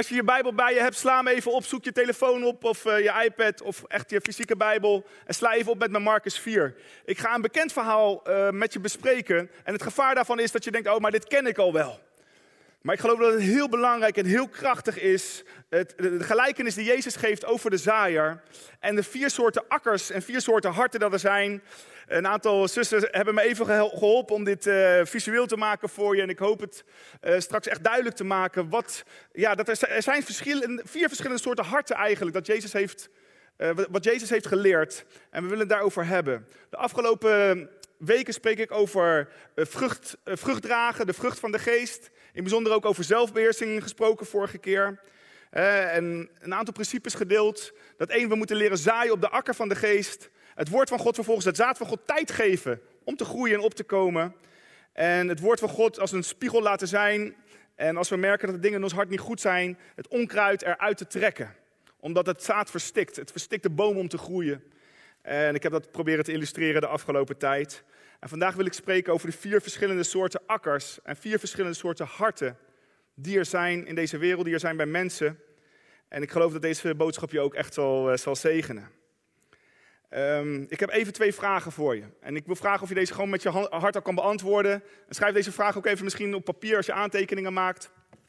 als je je Bijbel bij je hebt, sla hem even op. Zoek je telefoon op of je iPad of echt je fysieke Bijbel. En sla even op met Marcus 4. Ik ga een bekend verhaal met je bespreken. En het gevaar daarvan is dat je denkt, oh, maar dit ken ik al wel. Maar ik geloof dat het heel belangrijk en heel krachtig is. De gelijkenis die Jezus geeft over de zaaier. En de 4 soorten akkers en 4 soorten harten dat er zijn. Een aantal zussen hebben me even geholpen om dit visueel te maken voor je. En ik hoop het straks echt duidelijk te maken. Dat er zijn 4 verschillende soorten harten eigenlijk. Dat Jezus wat Jezus heeft geleerd. En we willen het daarover hebben. De afgelopen weken spreek ik over vrucht dragen, de vrucht van de geest. In bijzonder ook over zelfbeheersing gesproken vorige keer. En een aantal principes gedeeld. Dat 1, we moeten leren zaaien op de akker van de geest. Het woord van God vervolgens, het zaad van God, tijd geven om te groeien en op te komen. En het woord van God als een spiegel laten zijn. En als we merken dat de dingen in ons hart niet goed zijn, het onkruid eruit te trekken. Omdat het zaad verstikt. Het verstikt de boom om te groeien. En ik heb dat proberen te illustreren de afgelopen tijd. En vandaag wil ik spreken over de 4 verschillende soorten akkers en 4 verschillende soorten harten die er zijn in deze wereld, die er zijn bij mensen. En ik geloof dat deze boodschap je ook echt zal zegenen. Ik heb even 2 vragen voor je. En ik wil vragen of je deze gewoon met je hart al kan beantwoorden. En schrijf deze vraag ook even misschien op papier als je aantekeningen maakt.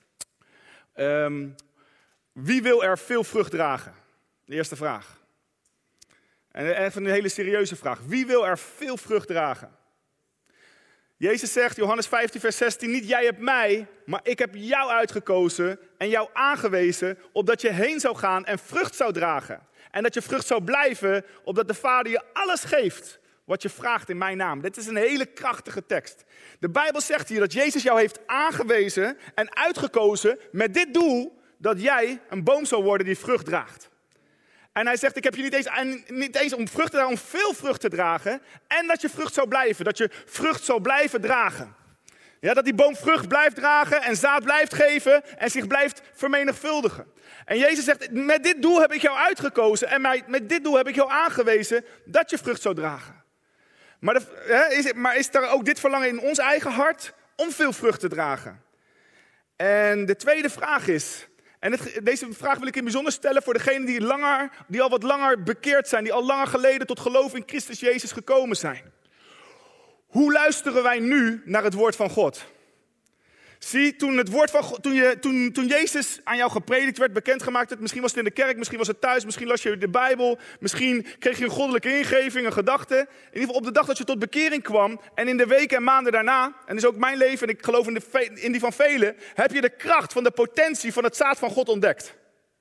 Wie wil er veel vrucht dragen? De eerste vraag. En even een hele serieuze vraag. Wie wil er veel vrucht dragen? Jezus zegt, Johannes 15 vers 16, niet jij hebt mij, maar ik heb jou uitgekozen en jou aangewezen, opdat je heen zou gaan en vrucht zou dragen. En dat je vrucht zou blijven, opdat de Vader je alles geeft wat je vraagt in mijn naam. Dit is een hele krachtige tekst. De Bijbel zegt hier dat Jezus jou heeft aangewezen en uitgekozen met dit doel, dat jij een boom zou worden die vrucht draagt. En hij zegt, ik heb je niet eens om vrucht te dragen, om veel vrucht te dragen. En dat je vrucht zou blijven, dat je vrucht zou blijven dragen. Ja, dat die boom vrucht blijft dragen en zaad blijft geven en zich blijft vermenigvuldigen. En Jezus zegt, met dit doel heb ik jou uitgekozen en met dit doel heb ik jou aangewezen dat je vrucht zou dragen. Maar is er ook dit verlangen in ons eigen hart om veel vrucht te dragen? En de tweede vraag is, en deze vraag wil ik in bijzonder stellen voor degenen die al wat langer bekeerd zijn, die al langer geleden tot geloof in Christus Jezus gekomen zijn. Hoe luisteren wij nu naar het woord van God? Zie, toen Jezus aan jou gepredikt werd, bekendgemaakt werd, misschien was het in de kerk, misschien was het thuis, misschien las je de Bijbel, misschien kreeg je een goddelijke ingeving, een gedachte. In ieder geval op de dag dat je tot bekering kwam en in de weken en maanden daarna, en dat is ook mijn leven en ik geloof in die van velen, heb je de kracht van de potentie van het zaad van God ontdekt.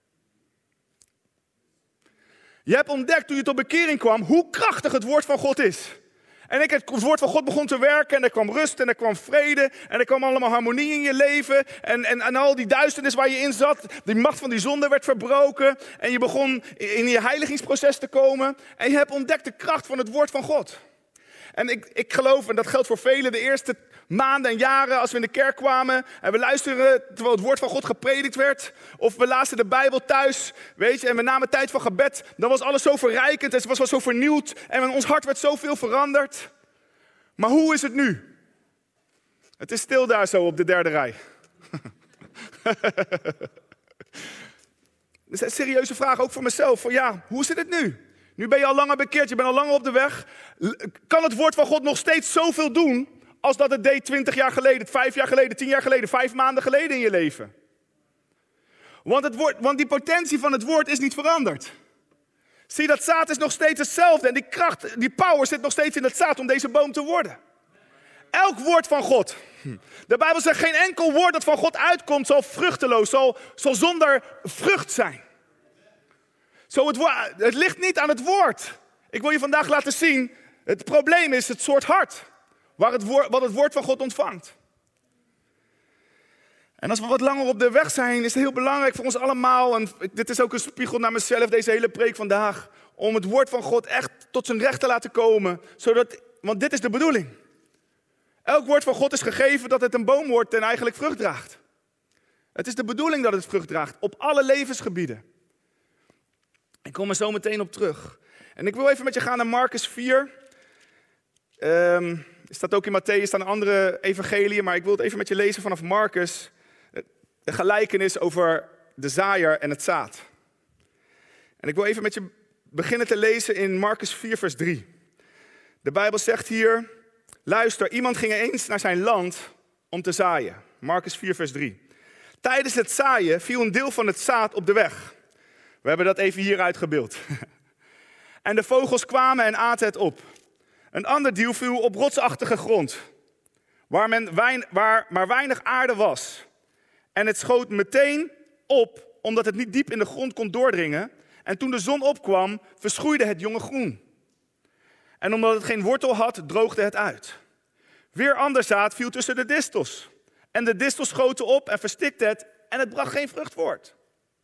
Je hebt ontdekt toen je tot bekering kwam hoe krachtig het woord van God is. En het woord van God begon te werken en er kwam rust en er kwam vrede en er kwam allemaal harmonie in je leven. En al die duisternis waar je in zat, die macht van die zonde werd verbroken. En je begon in je heiligingsproces te komen en je hebt ontdekt de kracht van het woord van God. En ik geloof, en dat geldt voor velen, de eerste maanden en jaren als we in de kerk kwamen en we luisterden terwijl het woord van God gepredikt werd, of we lazen de Bijbel thuis, weet je, en we namen tijd van gebed, dan was alles zo verrijkend, het was zo vernieuwd en ons hart werd zoveel veranderd. Maar hoe is het nu? Het is stil daar zo op de derde rij. Dat is een serieuze vraag ook voor mezelf, hoe zit het nu? Nu ben je al langer bekeerd, je bent al langer op de weg. Kan het woord van God nog steeds zoveel doen als dat het deed 20 jaar geleden, 5 jaar geleden, 10 jaar geleden, 5 maanden geleden in je leven? Want die potentie van het woord is niet veranderd. Zie, dat zaad is nog steeds hetzelfde en die kracht, die power zit nog steeds in het zaad om deze boom te worden. Elk woord van God. De Bijbel zegt geen enkel woord dat van God uitkomt zal vruchteloos, zal zonder vrucht zijn. Het ligt niet aan het woord. Ik wil je vandaag laten zien, het probleem is het soort hart wat het woord van God ontvangt. En als we wat langer op de weg zijn, is het heel belangrijk voor ons allemaal, en dit is ook een spiegel naar mezelf, deze hele preek vandaag, om het woord van God echt tot zijn recht te laten komen. Want dit is de bedoeling. Elk woord van God is gegeven dat het een boom wordt en eigenlijk vrucht draagt. Het is de bedoeling dat het vrucht draagt, op alle levensgebieden. Ik kom er zo meteen op terug. En ik wil even met je gaan naar Marcus 4. Er staat ook in Mattheüs, staan andere evangeliën, maar ik wil het even met je lezen vanaf Marcus. De gelijkenis over de zaaier en het zaad. En ik wil even met je beginnen te lezen in Marcus 4, vers 3. De Bijbel zegt hier, luister, iemand ging eens naar zijn land om te zaaien. Marcus 4, vers 3. Tijdens het zaaien viel een deel van het zaad op de weg. We hebben dat even hier uitgebeeld. En de vogels kwamen en aten het op. Een ander deel viel op rotsachtige grond, waar maar weinig aarde was. En het schoot meteen op, omdat het niet diep in de grond kon doordringen. En toen de zon opkwam, verschroeide het jonge groen. En omdat het geen wortel had, droogde het uit. Weer ander zaad viel tussen de distels. En de distels schoten op en verstikte het, en het bracht geen vrucht voort.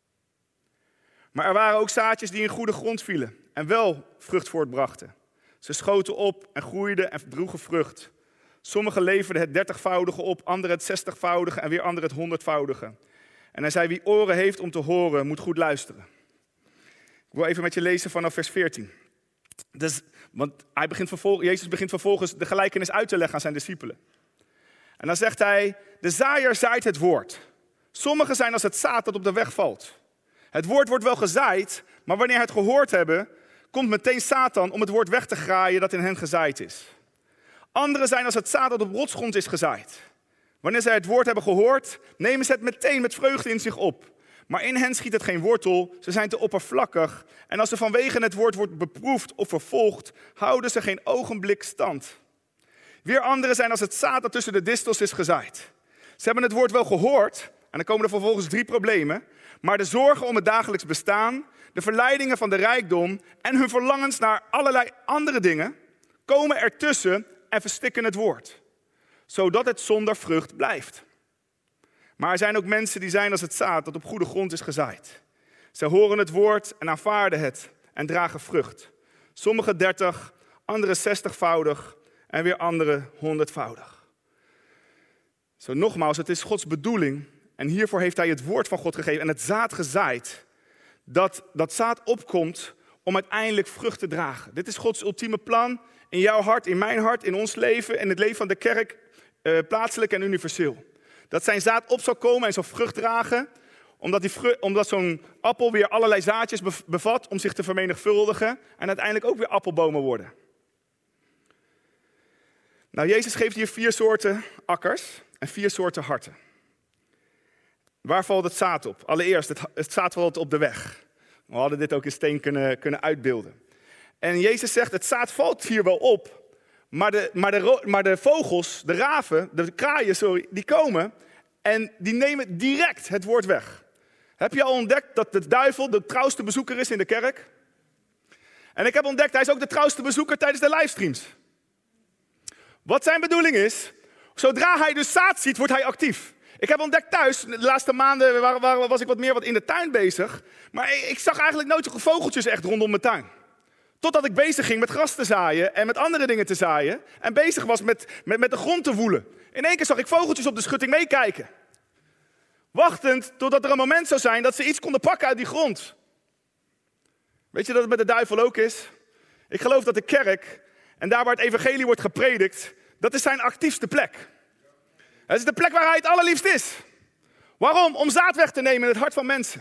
Maar er waren ook zaadjes die in goede grond vielen en wel vrucht voortbrachten. Ze schoten op en groeiden en droegen vrucht. Sommigen leverden het 30-voudige op, anderen het 60-voudige en weer anderen het 100-voudige. En hij zei, wie oren heeft om te horen, moet goed luisteren. Ik wil even met je lezen vanaf vers 14. Want Jezus begint vervolgens de gelijkenis uit te leggen aan zijn discipelen. En dan zegt hij, de zaaier zaait het woord. Sommigen zijn als het zaad dat op de weg valt. Het woord wordt wel gezaaid, maar wanneer het gehoord hebben, komt meteen Satan om het woord weg te graaien dat in hen gezaaid is. Anderen zijn als het zaad dat op rotsgrond is gezaaid. Wanneer zij het woord hebben gehoord, nemen ze het meteen met vreugde in zich op. Maar in hen schiet het geen wortel, ze zijn te oppervlakkig. En als ze vanwege het woord wordt beproefd of vervolgd, houden ze geen ogenblik stand. Weer anderen zijn als het zaad dat tussen de distels is gezaaid. Ze hebben het woord wel gehoord, en dan komen er vervolgens 3 problemen. Maar de zorgen om het dagelijks bestaan, de verleidingen van de rijkdom en hun verlangens naar allerlei andere dingen, komen ertussen en verstikken het woord. Zodat het zonder vrucht blijft. Maar er zijn ook mensen die zijn als het zaad dat op goede grond is gezaaid. Ze horen het woord en aanvaarden het en dragen vrucht. Sommigen 30, anderen 60-voudig en weer anderen 100-voudig. Zo nogmaals, het is Gods bedoeling en hiervoor heeft hij het woord van God gegeven en het zaad gezaaid. Dat zaad opkomt om uiteindelijk vrucht te dragen. Dit is Gods ultieme plan in jouw hart, in mijn hart, in ons leven, in het leven van de kerk, plaatselijk en universeel. Dat zijn zaad op zal komen en zal vrucht dragen, omdat zo'n appel weer allerlei zaadjes bevat om zich te vermenigvuldigen en uiteindelijk ook weer appelbomen worden. Nou, Jezus geeft hier 4 soorten akkers en 4 soorten harten. Waar valt het zaad op? Allereerst, het zaad valt op de weg. We hadden dit ook in steen kunnen uitbeelden. En Jezus zegt, het zaad valt hier wel op, maar de vogels, de raven, de kraaien, die komen en die nemen direct het woord weg. Heb je al ontdekt dat de duivel de trouwste bezoeker is in de kerk? En ik heb ontdekt, hij is ook de trouwste bezoeker tijdens de livestreams. Wat zijn bedoeling is, zodra hij dus zaad ziet, wordt hij actief. Ik heb ontdekt thuis, de laatste maanden was ik wat in de tuin bezig. Maar ik zag eigenlijk nooit zoveel vogeltjes echt rondom mijn tuin. Totdat ik bezig ging met gras te zaaien en met andere dingen te zaaien. En bezig was met de grond te woelen. In één keer zag ik vogeltjes op de schutting meekijken. Wachtend totdat er een moment zou zijn dat ze iets konden pakken uit die grond. Weet je dat het met de duivel ook is? Ik geloof dat de kerk, en daar waar het evangelie wordt gepredikt, dat is zijn actiefste plek. Het is de plek waar hij het allerliefst is. Waarom? Om zaad weg te nemen in het hart van mensen.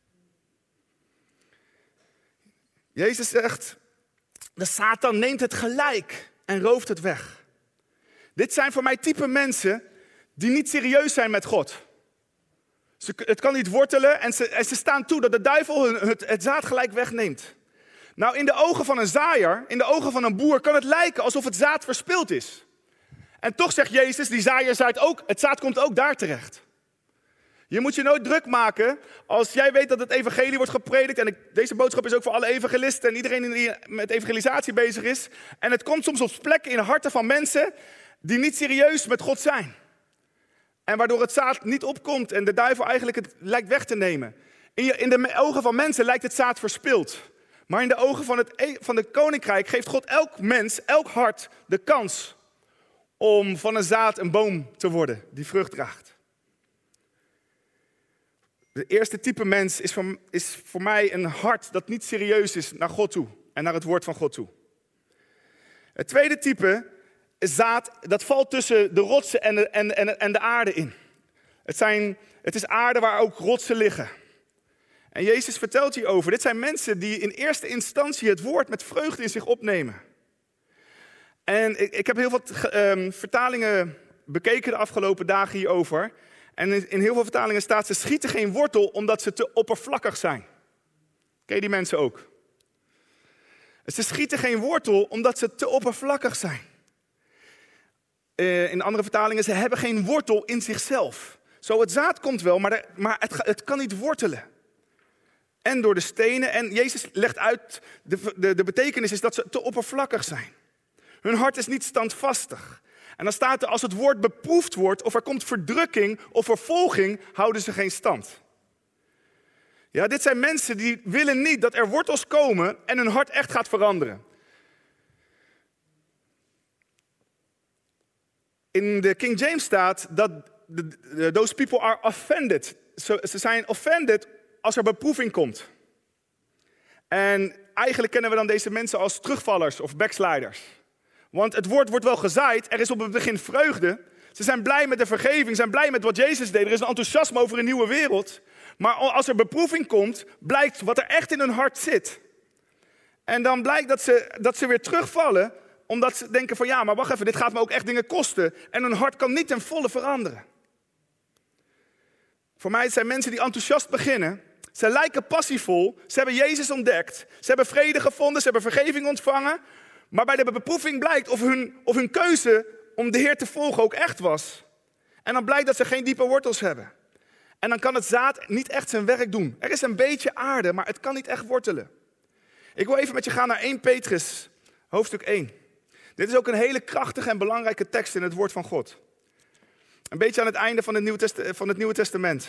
Jezus zegt, de Satan neemt het gelijk en rooft het weg. Dit zijn voor mij type mensen die niet serieus zijn met God. Het kan niet wortelen en ze staan toe dat de duivel het zaad gelijk wegneemt. Nou, in de ogen van een zaaier, in de ogen van een boer, kan het lijken alsof het zaad verspild is. En toch zegt Jezus, die zaaier zaait ook, het zaad komt ook daar terecht. Je moet je nooit druk maken als jij weet dat het evangelie wordt gepredikt. En deze boodschap is ook voor alle evangelisten en iedereen die met evangelisatie bezig is. En het komt soms op plekken in de harten van mensen die niet serieus met God zijn. En waardoor het zaad niet opkomt en de duivel eigenlijk het lijkt weg te nemen. In de ogen van mensen lijkt het zaad verspild. Maar in de ogen van het koninkrijk geeft God elk mens, elk hart de kans om van een zaad een boom te worden die vrucht draagt. De eerste type mens is voor mij een hart dat niet serieus is naar God toe en naar het woord van God toe. Het tweede type is zaad dat valt tussen de rotsen en de aarde in. Het is aarde waar ook rotsen liggen. En Jezus vertelt hierover. Dit zijn mensen die in eerste instantie het woord met vreugde in zich opnemen. En ik heb heel veel vertalingen bekeken de afgelopen dagen hierover. En in heel veel vertalingen staat: ze schieten geen wortel omdat ze te oppervlakkig zijn. Ken je die mensen ook? Ze schieten geen wortel omdat ze te oppervlakkig zijn. In andere vertalingen: ze hebben geen wortel in zichzelf. Zo, het zaad komt wel, maar het kan niet wortelen. En door de stenen. En Jezus legt uit, de betekenis is dat ze te oppervlakkig zijn. Hun hart is niet standvastig. En dan staat er: als het woord beproefd wordt, of er komt verdrukking of vervolging, houden ze geen stand. Ja, dit zijn mensen die willen niet dat er wortels komen en hun hart echt gaat veranderen. In de King James staat dat those people are offended. Ze zijn offended als er beproeving komt. En eigenlijk kennen we dan deze mensen als terugvallers of backsliders. Want het woord wordt wel gezaaid, er is op het begin vreugde. Ze zijn blij met de vergeving, zijn blij met wat Jezus deed. Er is een enthousiasme over een nieuwe wereld. Maar als er beproeving komt, blijkt wat er echt in hun hart zit. En dan blijkt dat ze weer terugvallen, omdat ze denken van: ja, maar wacht even, dit gaat me ook echt dingen kosten. En hun hart kan niet ten volle veranderen. Voor mij zijn mensen die enthousiast beginnen. Ze lijken passievol, ze hebben Jezus ontdekt. Ze hebben vrede gevonden, ze hebben vergeving ontvangen. Maar bij de beproeving blijkt of hun keuze om de Heer te volgen ook echt was. En dan blijkt dat ze geen diepe wortels hebben. En dan kan het zaad niet echt zijn werk doen. Er is een beetje aarde, maar het kan niet echt wortelen. Ik wil even met je gaan naar 1 Petrus, hoofdstuk 1. Dit is ook een hele krachtige en belangrijke tekst in het woord van God. Een beetje aan het einde van het Nieuwe Testament.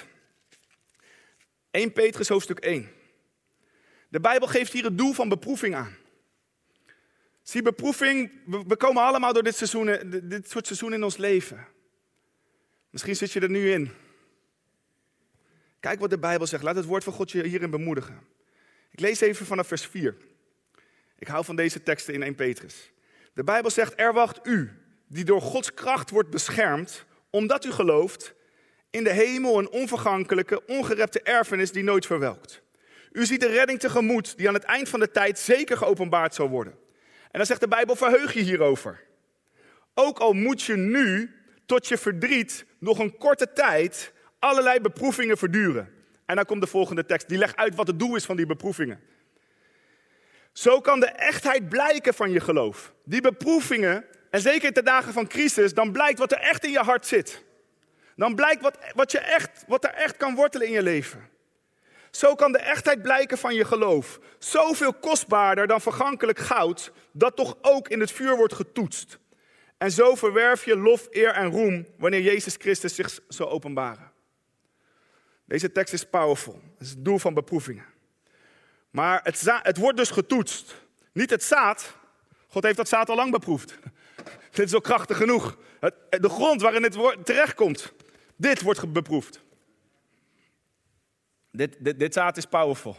1 Petrus, hoofdstuk 1. De Bijbel geeft hier het doel van beproeving aan. Zie, beproeving, we komen allemaal door dit soort seizoenen in ons leven. Misschien zit je er nu in. Kijk wat de Bijbel zegt. Laat het woord van God je hierin bemoedigen. Ik lees even vanaf vers 4. Ik hou van deze teksten in 1 Petrus. De Bijbel zegt: er wacht u, die door Gods kracht wordt beschermd, omdat u gelooft in de hemel, een onvergankelijke, ongerepte erfenis die nooit verwelkt. U ziet de redding tegemoet die aan het eind van de tijd zeker geopenbaard zal worden. En dan zegt de Bijbel: verheug je hierover. Ook al moet je nu tot je verdriet nog een korte tijd allerlei beproevingen verduren. En dan komt de volgende tekst, die legt uit wat het doel is van die beproevingen. Zo kan de echtheid blijken van je geloof. Die beproevingen, en zeker in de dagen van crisis, dan blijkt wat er echt in je hart zit. Dan blijkt wat er echt kan wortelen in je leven. Zo kan de echtheid blijken van je geloof. Zoveel kostbaarder dan vergankelijk goud, dat toch ook in het vuur wordt getoetst. En zo verwerf je lof, eer en roem wanneer Jezus Christus zich zal openbaren. Deze tekst is powerful. Dat is het doel van beproevingen. Maar het wordt dus getoetst. Niet het zaad. God heeft dat zaad al lang beproefd. Dit is al krachtig genoeg. De grond waarin het terechtkomt. Dit wordt beproefd. Dit zaad is powerful.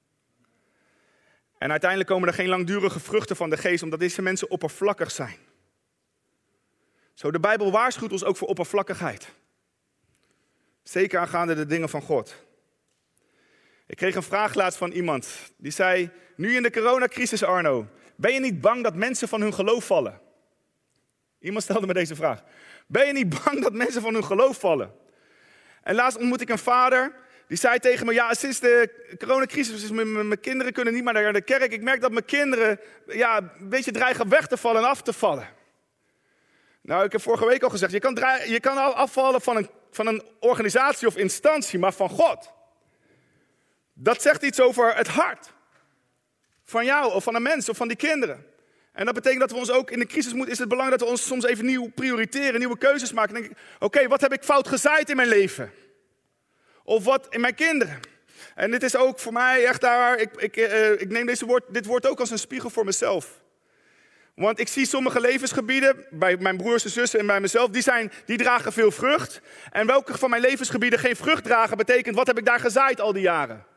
En uiteindelijk komen er geen langdurige vruchten van de geest, omdat deze mensen oppervlakkig zijn. Zo, de Bijbel waarschuwt ons ook voor oppervlakkigheid. Zeker aangaande de dingen van God. Ik kreeg een vraag laatst van iemand. Die zei: nu in de coronacrisis, Arno, ben je niet bang dat mensen van hun geloof vallen? Iemand stelde me deze vraag. Ben je niet bang dat mensen van hun geloof vallen? En laatst ontmoette ik een vader. Die zei tegen me: ja, sinds de coronacrisis, mijn kinderen kunnen niet meer naar de kerk. Ik merk dat mijn kinderen een beetje dreigen weg te vallen en af te vallen. Nou, ik heb vorige week al gezegd, je kan afvallen van een organisatie of instantie, maar van God. Dat zegt iets over het hart. Van jou of van een mens of van die kinderen. En dat betekent dat we ons ook in de crisis is het belangrijk dat we ons soms even nieuw prioriteren, nieuwe keuzes maken. Dan denk ik: oké, wat heb ik fout gezaaid in mijn leven? Of wat in mijn kinderen? En dit is ook voor mij echt daar, ik neem dit woord ook als een spiegel voor mezelf. Want ik zie sommige levensgebieden, bij mijn broers en zussen en bij mezelf, die dragen veel vrucht. En welke van mijn levensgebieden geen vrucht dragen, betekent: wat heb ik daar gezaaid al die jaren?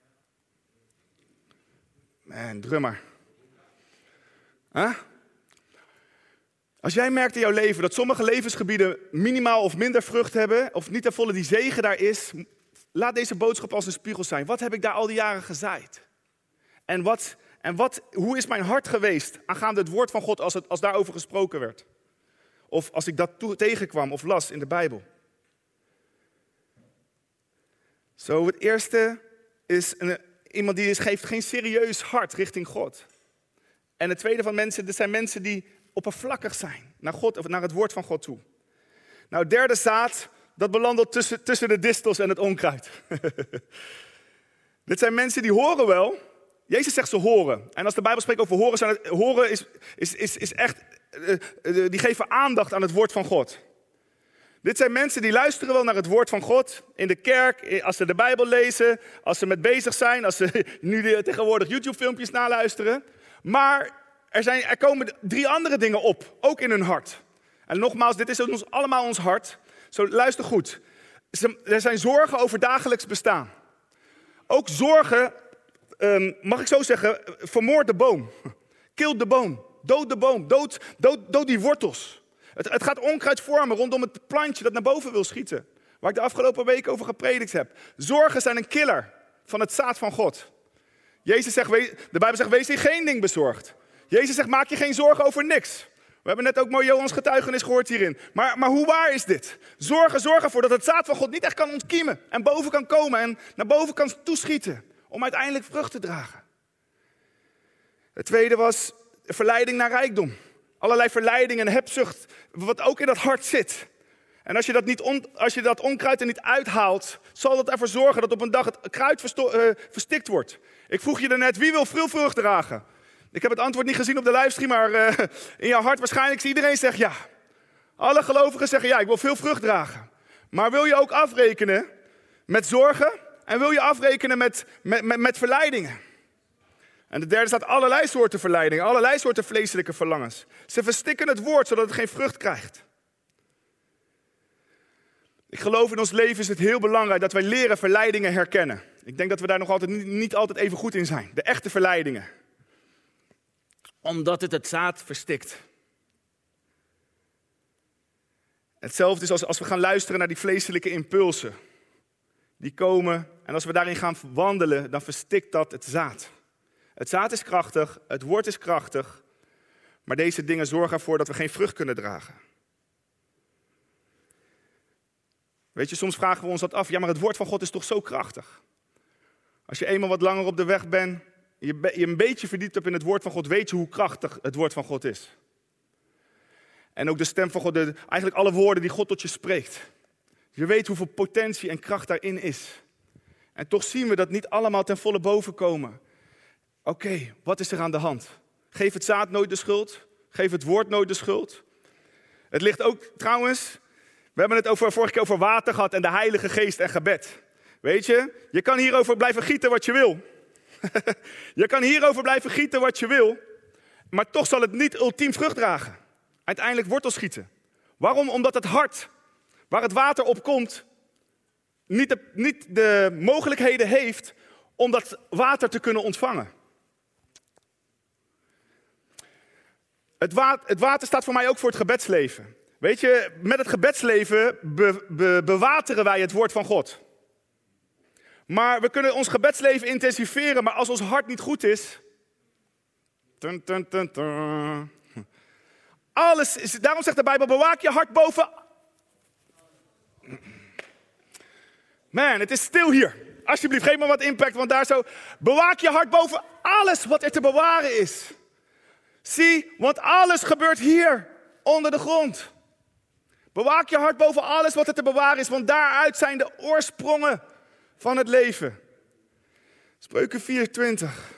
Man, drummer. Huh? Als jij merkt in jouw leven dat sommige levensgebieden minimaal of minder vrucht hebben, of niet ten volle die zegen daar is, laat deze boodschap als een spiegel zijn. Wat heb ik daar al die jaren gezaaid? Hoe is mijn hart geweest aangaande het woord van God als daarover gesproken werd? Of als ik dat tegenkwam of las in de Bijbel. Zo, het eerste is iemand die geeft geen serieus hart richting God. En het tweede van mensen, dit zijn mensen die oppervlakkig zijn naar God of naar het woord van God toe. Nou, het derde zaad, dat belandt tussen de distels en het onkruid. Dit zijn mensen die horen wel. Jezus zegt ze horen. En als de Bijbel spreekt over horen, horen is echt, die geven aandacht aan het woord van God. Dit zijn mensen die luisteren wel naar het woord van God. In de kerk, als ze de Bijbel lezen, als ze met bezig zijn, als ze nu tegenwoordig YouTube-filmpjes naluisteren. Maar er komen 3 andere dingen op, ook in hun hart. En nogmaals, dit is allemaal ons hart. Zo, luister goed. Er zijn zorgen over dagelijks bestaan. Ook zorgen, mag ik zo zeggen, vermoord de boom. Kill de boom. Dood de boom. Dood die wortels. Het gaat onkruid vormen rondom het plantje dat naar boven wil schieten. Waar ik de afgelopen week over gepredikt heb. Zorgen zijn een killer van het zaad van God. Jezus zegt, de Bijbel zegt, wees je geen ding bezorgd. Jezus zegt, maak je geen zorgen over niks. We hebben net ook mooi Johans getuigenis gehoord hierin. Maar hoe waar is dit? Zorg ervoor dat het zaad van God niet echt kan ontkiemen. En boven kan komen en naar boven kan toeschieten. Om uiteindelijk vrucht te dragen. Het tweede was verleiding naar rijkdom. Allerlei verleiding en hebzucht, wat ook in dat hart zit. En als je dat onkruid er niet uithaalt, zal dat ervoor zorgen dat op een dag het kruid verstikt wordt. Ik vroeg je daarnet, wie wil veel vrucht dragen? Ik heb het antwoord niet gezien op de livestream, maar in jouw hart waarschijnlijk iedereen zegt ja. Alle gelovigen zeggen ja, ik wil veel vrucht dragen. Maar wil je ook afrekenen met zorgen en wil je afrekenen met verleidingen? En de derde staat allerlei soorten verleidingen, allerlei soorten vleeselijke verlangens. Ze verstikken het woord, zodat het geen vrucht krijgt. Ik geloof in ons leven is het heel belangrijk dat wij leren verleidingen herkennen. Ik denk dat we daar nog altijd niet altijd even goed in zijn. De echte verleidingen. Omdat het zaad verstikt. Hetzelfde is als we gaan luisteren naar die vleeselijke impulsen. Die komen en als we daarin gaan wandelen, dan verstikt dat het zaad. Het zaad is krachtig, het woord is krachtig. Maar deze dingen zorgen ervoor dat we geen vrucht kunnen dragen. Weet je, soms vragen we ons dat af. Ja, maar het woord van God is toch zo krachtig. Als je eenmaal wat langer op de weg bent, je een beetje verdiept hebt in het woord van God, weet je hoe krachtig het woord van God is. En ook de stem van God, eigenlijk alle woorden die God tot je spreekt. Je weet hoeveel potentie en kracht daarin is. En toch zien we dat niet allemaal ten volle boven komen. Oké, wat is er aan de hand? Geef het zaad nooit de schuld. Geef het woord nooit de schuld. Het ligt ook trouwens, we hebben het vorige keer over water gehad en de Heilige Geest en gebed. Weet je kan hierover blijven gieten wat je wil. Je kan hierover blijven gieten wat je wil. Maar toch zal het niet ultiem vrucht dragen. Uiteindelijk wortels schieten. Waarom? Omdat het hart, waar het water op komt, niet de mogelijkheden heeft om dat water te kunnen ontvangen. Het water staat voor mij ook voor het gebedsleven. Weet je, met het gebedsleven bewateren wij het woord van God. Maar we kunnen ons gebedsleven intensiveren, maar als ons hart niet goed is. Daarom zegt de Bijbel, bewaak je hart boven. Man, het is stil hier. Alsjeblieft, geef me wat impact, want daar zo. Bewaak je hart boven alles wat er te bewaren is. Zie, want alles gebeurt hier, onder de grond. Bewaak je hart boven alles wat er te bewaren is, want daaruit zijn de oorsprongen van het leven. Spreuken 24.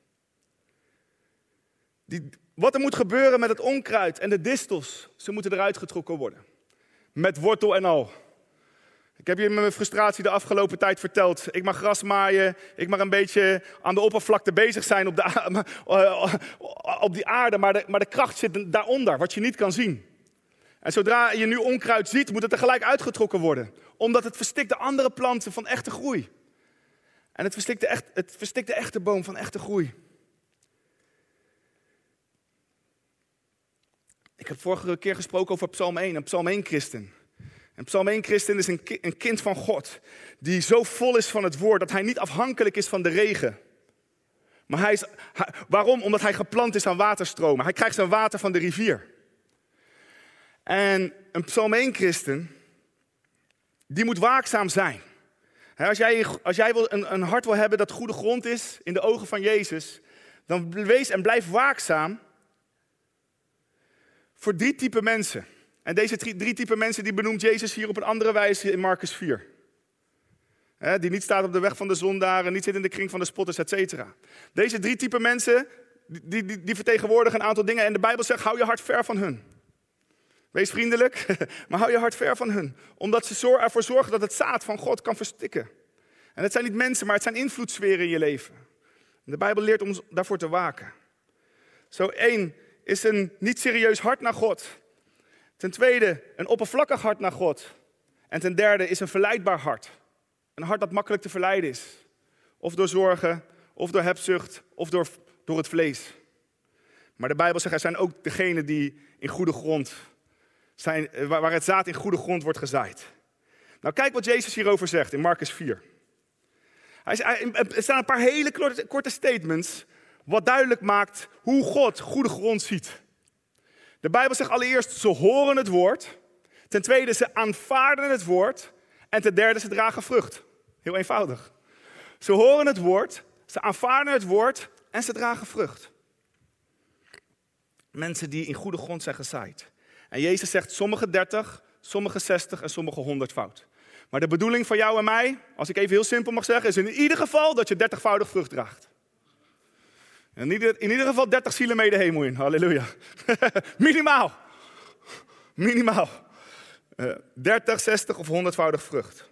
Wat er moet gebeuren met het onkruid en de distels, ze moeten eruit getrokken worden. Met wortel en al. Ik heb je mijn frustratie de afgelopen tijd verteld. Ik mag gras maaien, ik mag een beetje aan de oppervlakte bezig zijn op die aarde, maar de kracht zit daaronder, wat je niet kan zien. En zodra je nu onkruid ziet, moet het tegelijk uitgetrokken worden. Omdat het verstikt de andere planten van echte groei. En het verstikt de echte boom van echte groei. Ik heb vorige keer gesproken over Psalm 1, een Psalm 1 christen. Een Psalm 1 christen is een kind van God. Die zo vol is van het woord dat hij niet afhankelijk is van de regen. Maar waarom? Omdat hij geplant is aan waterstromen. Hij krijgt zijn water van de rivier. En een Psalm 1 christen, die moet waakzaam zijn. Als jij een hart wil hebben dat goede grond is in de ogen van Jezus, dan wees en blijf waakzaam voor 3 typen mensen. En deze 3 typen mensen die benoemt Jezus hier op een andere wijze in Marcus 4. Die niet staat op de weg van de zondaren, niet zit in de kring van de spotters, et cetera. Deze 3 typen mensen, die vertegenwoordigen een aantal dingen. En de Bijbel zegt, hou je hart ver van hun. Wees vriendelijk, maar hou je hart ver van hun. Omdat ze ervoor zorgen dat het zaad van God kan verstikken. En het zijn niet mensen, maar het zijn invloedssferen in je leven. En de Bijbel leert ons daarvoor te waken. Zo 1 is een niet serieus hart naar God. Ten tweede, een oppervlakkig hart naar God. En ten derde is een verleidbaar hart. Een hart dat makkelijk te verleiden is. Of door zorgen, of door hebzucht, of door het vlees. Maar de Bijbel zegt, er zijn ook degenen die in goede grond zijn, waar het zaad in goede grond wordt gezaaid. Nou, kijk wat Jezus hierover zegt in Marcus 4. Er staan een paar hele korte statements, wat duidelijk maakt hoe God goede grond ziet. De Bijbel zegt allereerst, ze horen het woord. Ten tweede, ze aanvaarden het woord. En ten derde, ze dragen vrucht. Heel eenvoudig. Ze horen het woord, ze aanvaarden het woord en ze dragen vrucht. Mensen die in goede grond zijn gezaaid. En Jezus zegt, sommige 30, sommige 60 en sommige 100-foud. Maar de bedoeling van jou en mij, als ik even heel simpel mag zeggen, is in ieder geval dat je 30-voudig vrucht draagt. En in ieder geval 30 zielen mee de hemel in. Halleluja. Minimaal. Minimaal. 30, 60 of 100-voudig vrucht.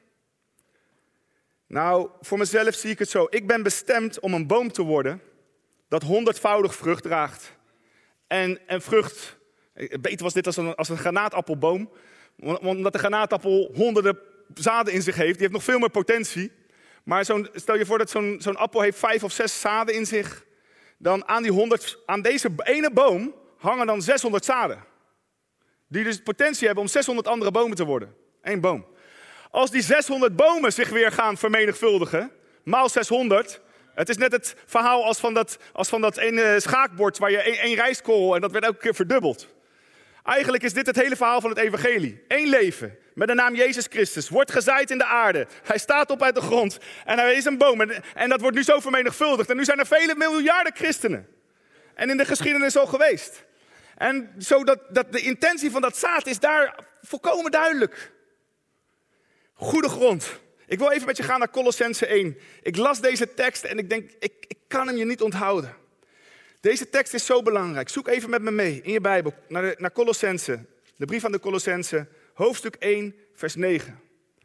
Nou, voor mezelf zie ik het zo. Ik ben bestemd om een boom te worden dat 100-voudig vrucht draagt. En vrucht, beter was dit als een granaatappelboom. Omdat de granaatappel honderden zaden in zich heeft. Die heeft nog veel meer potentie. Maar stel je voor dat zo'n appel heeft 5 of 6 zaden in zich. Dan aan deze ene boom hangen dan 600 zaden. Die dus potentie hebben om 600 andere bomen te worden. 1 boom. Als die 600 bomen zich weer gaan vermenigvuldigen, maal 600. Het is net het verhaal als van dat ene schaakbord waar je 1 rijstkorrel en dat werd elke keer verdubbeld. Eigenlijk is dit het hele verhaal van het evangelie. 1 leven met de naam Jezus Christus wordt gezaaid in de aarde. Hij staat op uit de grond en hij is een boom. En dat wordt nu zo vermenigvuldigd. En nu zijn er vele miljarden christenen. En in de geschiedenis al geweest. En zodat de intentie van dat zaad is daar volkomen duidelijk. Goede grond. Ik wil even met je gaan naar Colossenzen 1. Ik las deze tekst en ik denk, ik kan hem je niet onthouden. Deze tekst is zo belangrijk. Zoek even met me mee in je Bijbel naar Colossenzen. De brief aan de Colossenzen, hoofdstuk 1, vers 9.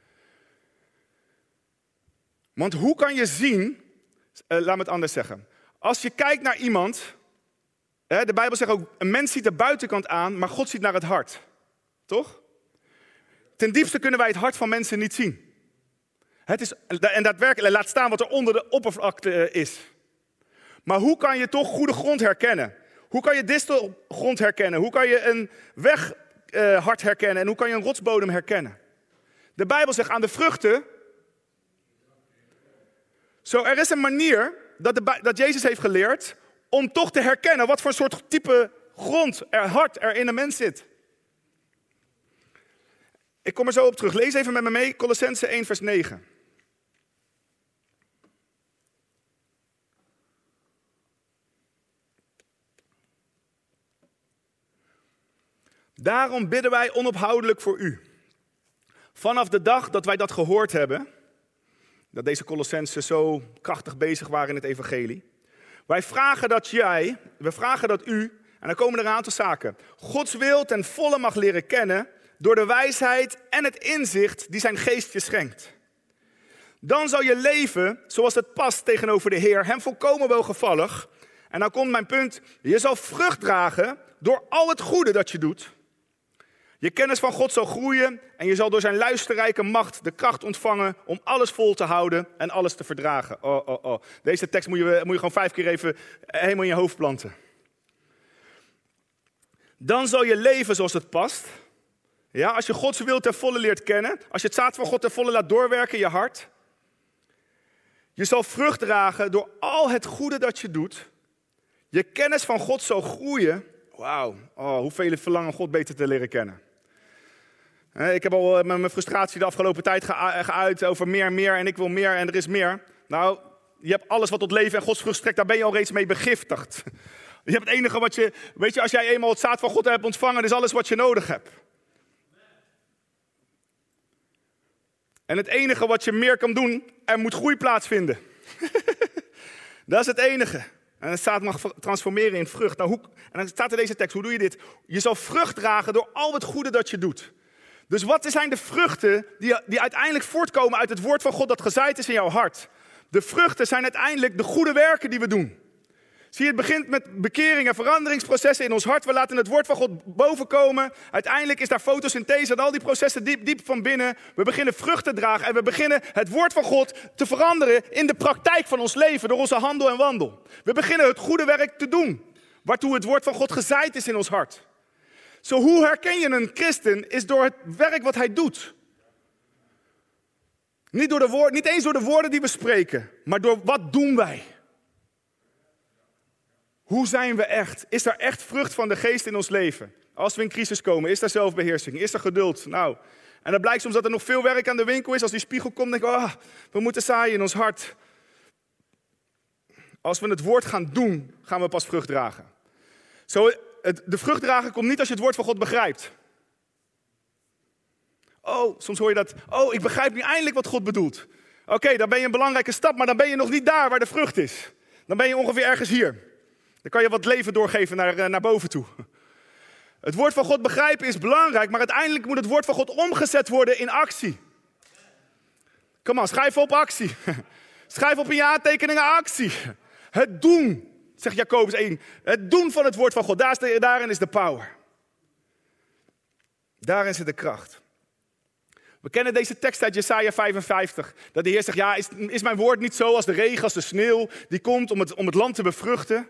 Want hoe kan je zien, laat me het anders zeggen. Als je kijkt naar iemand, de Bijbel zegt ook, een mens ziet de buitenkant aan, maar God ziet naar het hart. Toch? Ten diepste kunnen wij het hart van mensen niet zien. En daadwerkelijk, laat staan wat er onder de oppervlakte is. Maar hoe kan je toch goede grond herkennen? Hoe kan je distelgrond herkennen? Hoe kan je een weghart herkennen? En hoe kan je een rotsbodem herkennen? De Bijbel zegt aan de vruchten. Er is een manier dat Jezus heeft geleerd om toch te herkennen wat voor soort type grond, hart er in een mens zit. Ik kom er zo op terug. Lees even met me mee, Colossenzen 1 vers 9. Daarom bidden wij onophoudelijk voor u. Vanaf de dag dat wij dat gehoord hebben, dat deze Colossenzen zo krachtig bezig waren in het evangelie. We vragen dat u, en dan komen er een aantal zaken, Gods wil ten volle mag leren kennen door de wijsheid en het inzicht die zijn geest je schenkt. Dan zal je leven zoals het past tegenover de Heer, hem volkomen welgevallig. En dan komt mijn punt, je zal vrucht dragen door al het goede dat je doet. Je kennis van God zal groeien en je zal door zijn luisterrijke macht de kracht ontvangen om alles vol te houden en alles te verdragen. Deze tekst moet je gewoon 5 keer even helemaal in je hoofd planten. Dan zal je leven zoals het past Ja, als je Gods wil ten volle leert kennen, als je het zaad van God ten volle laat doorwerken in je hart. Je zal vrucht dragen door al het goede dat je doet. Je kennis van God zal groeien. Wauw, hoeveel verlangen God beter te leren kennen. Ik heb al mijn frustratie de afgelopen tijd geuit over meer en ik wil meer en er is meer. Nou, je hebt alles wat tot leven en Gods vrucht strekt, daar ben je al reeds mee begiftigd. Je hebt het enige wat je, weet je, als jij eenmaal het zaad van God hebt ontvangen, is alles wat je nodig hebt. En het enige wat je meer kan doen, er moet groei plaatsvinden. Dat is het enige. En het zaad mag transformeren in vrucht. Nou, en dan staat in deze tekst, hoe doe je dit? Je zal vrucht dragen door al het goede dat je doet. Dus wat zijn de vruchten die uiteindelijk voortkomen uit het woord van God dat gezaaid is in jouw hart? De vruchten zijn uiteindelijk de goede werken die we doen. Zie je, het begint met bekering en veranderingsprocessen in ons hart. We laten het woord van God bovenkomen. Uiteindelijk is daar fotosynthese en al die processen diep van binnen. We beginnen vrucht te dragen en we beginnen het woord van God te veranderen in de praktijk van ons leven door onze handel en wandel. We beginnen het goede werk te doen, waartoe het woord van God gezaaid is in ons hart. Zo, hoe herken je een christen is door het werk wat hij doet. Niet eens door de woorden die we spreken, maar door wat doen wij. Hoe zijn we echt? Is er echt vrucht van de geest in ons leven? Als we in crisis komen, is er zelfbeheersing? Is er geduld? Nou, en dan blijkt soms dat er nog veel werk aan de winkel is. Als die spiegel komt, denk ik, we moeten zaaien in ons hart. Als we het woord gaan doen, gaan we pas vrucht dragen. Zo, de vrucht dragen komt niet als je het woord van God begrijpt. Soms hoor je dat. Ik begrijp nu eindelijk wat God bedoelt. Oké, dan ben je een belangrijke stap, maar dan ben je nog niet daar waar de vrucht is. Dan ben je ongeveer ergens hier. Dan kan je wat leven doorgeven naar boven toe. Het woord van God begrijpen is belangrijk, maar uiteindelijk moet het woord van God omgezet worden in actie. Kom aan, schrijf op actie. Schrijf op in je aantekeningen actie. Het doen, zegt Jacobus 1. Het doen van het woord van God, daarin is de power. Daarin zit de kracht. We kennen deze tekst uit Jesaja 55. Dat de Heer zegt, ja, is mijn woord niet zo als de regen, als de sneeuw, die komt om het land te bevruchten?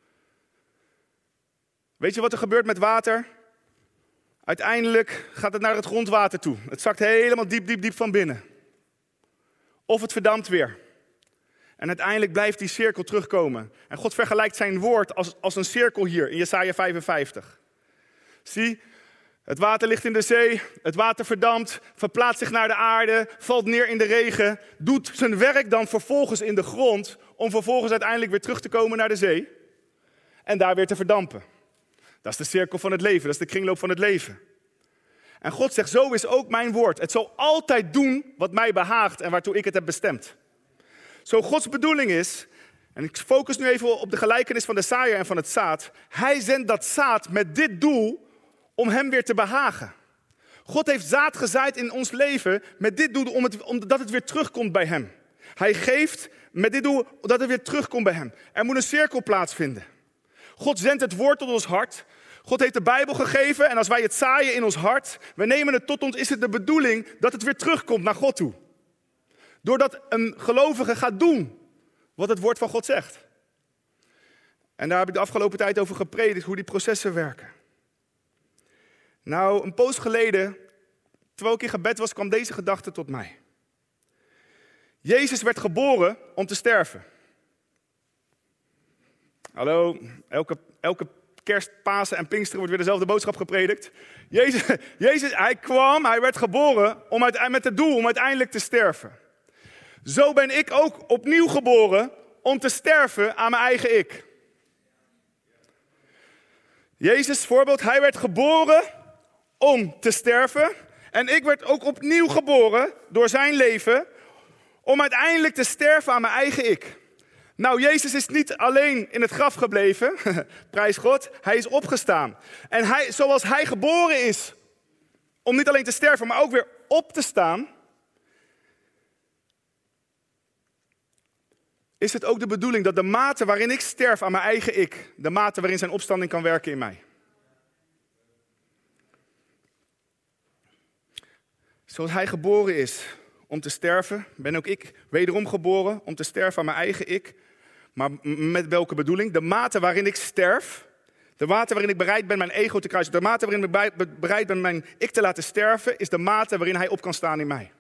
Weet je wat er gebeurt met water? Uiteindelijk gaat het naar het grondwater toe. Het zakt helemaal diep van binnen. Of het verdampt weer. En uiteindelijk blijft die cirkel terugkomen. En God vergelijkt zijn woord als een cirkel hier in Jesaja 55. Zie, het water ligt in de zee, het water verdampt, verplaatst zich naar de aarde, valt neer in de regen, doet zijn werk dan vervolgens in de grond, om vervolgens uiteindelijk weer terug te komen naar de zee en daar weer te verdampen. Dat is de cirkel van het leven, dat is de kringloop van het leven. En God zegt, zo is ook mijn woord. Het zal altijd doen wat mij behaagt en waartoe ik het heb bestemd. Zo Gods bedoeling is, en ik focus nu even op de gelijkenis van de zaaier en van het zaad. Hij zendt dat zaad met dit doel om hem weer te behagen. God heeft zaad gezaaid in ons leven met dit doel omdat het weer terugkomt bij hem. Hij geeft met dit doel dat het weer terugkomt bij hem. Er moet een cirkel plaatsvinden. God zendt het woord tot ons hart. God heeft de Bijbel gegeven en als wij het zaaien in ons hart, we nemen het tot ons, is het de bedoeling dat het weer terugkomt naar God toe. Doordat een gelovige gaat doen wat het woord van God zegt. En daar heb ik de afgelopen tijd over gepredikt, hoe die processen werken. Nou, een poos geleden, terwijl ik in gebed was, kwam deze gedachte tot mij. Jezus werd geboren om te sterven. Hallo, elke kerst, Pasen en Pinksteren wordt weer dezelfde boodschap gepredikt. Jezus, hij werd geboren met het doel om uiteindelijk te sterven. Zo ben ik ook opnieuw geboren om te sterven aan mijn eigen ik. Jezus, voorbeeld, hij werd geboren om te sterven. En ik werd ook opnieuw geboren door zijn leven om uiteindelijk te sterven aan mijn eigen ik. Nou, Jezus is niet alleen in het graf gebleven, prijs God, hij is opgestaan. En zoals hij geboren is om niet alleen te sterven, maar ook weer op te staan, is het ook de bedoeling dat de mate waarin ik sterf aan mijn eigen ik, de mate waarin zijn opstanding kan werken in mij. Zoals hij geboren is om te sterven, ben ook ik wederom geboren om te sterven aan mijn eigen ik. Maar met welke bedoeling? De mate waarin ik sterf, De mate waarin ik bereid ben mijn ego te kruisen, de mate waarin ik bereid ben mijn ik te laten sterven, is de mate waarin hij op kan staan in mij.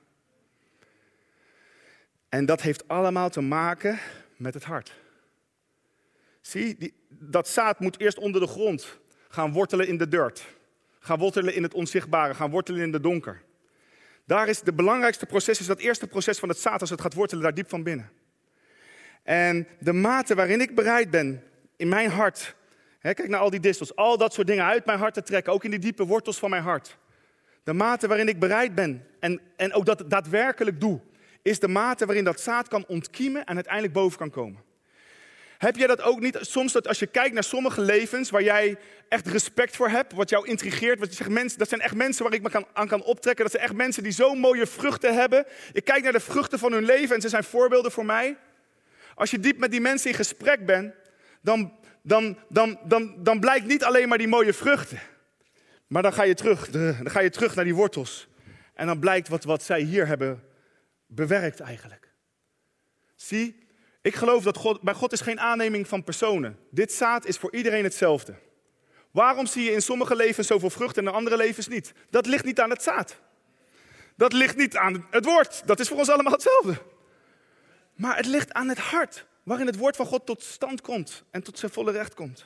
En dat heeft allemaal te maken met het hart. Zie, dat zaad moet eerst onder de grond gaan wortelen in de dirt. Gaan wortelen in het onzichtbare, gaan wortelen in het donker. Daar is de belangrijkste proces, is dat eerste proces van het zaad als het gaat wortelen daar diep van binnen. En de mate waarin ik bereid ben in mijn hart, kijk naar al die distels, al dat soort dingen uit mijn hart te trekken, ook in die diepe wortels van mijn hart. De mate waarin ik bereid ben en ook dat daadwerkelijk doe, is de mate waarin dat zaad kan ontkiemen en uiteindelijk boven kan komen. Heb jij dat ook niet? Soms dat als je kijkt naar sommige levens waar jij echt respect voor hebt, wat jou intrigeert, wat je zegt, mensen, dat zijn echt mensen waar ik me aan kan optrekken. Dat zijn echt mensen die zo'n mooie vruchten hebben. Ik kijk naar de vruchten van hun leven en ze zijn voorbeelden voor mij. Als je diep met die mensen in gesprek bent, dan blijkt niet alleen maar die mooie vruchten. Maar dan ga je terug naar die wortels. En dan blijkt wat zij hier hebben bewerkt eigenlijk. Zie, ik geloof dat bij God is geen aanneming van personen. Dit zaad is voor iedereen hetzelfde. Waarom zie je in sommige levens zoveel vrucht en in andere levens niet? Dat ligt niet aan het zaad. Dat ligt niet aan het woord. Dat is voor ons allemaal hetzelfde. Maar het ligt aan het hart, waarin het woord van God tot stand komt en tot zijn volle recht komt.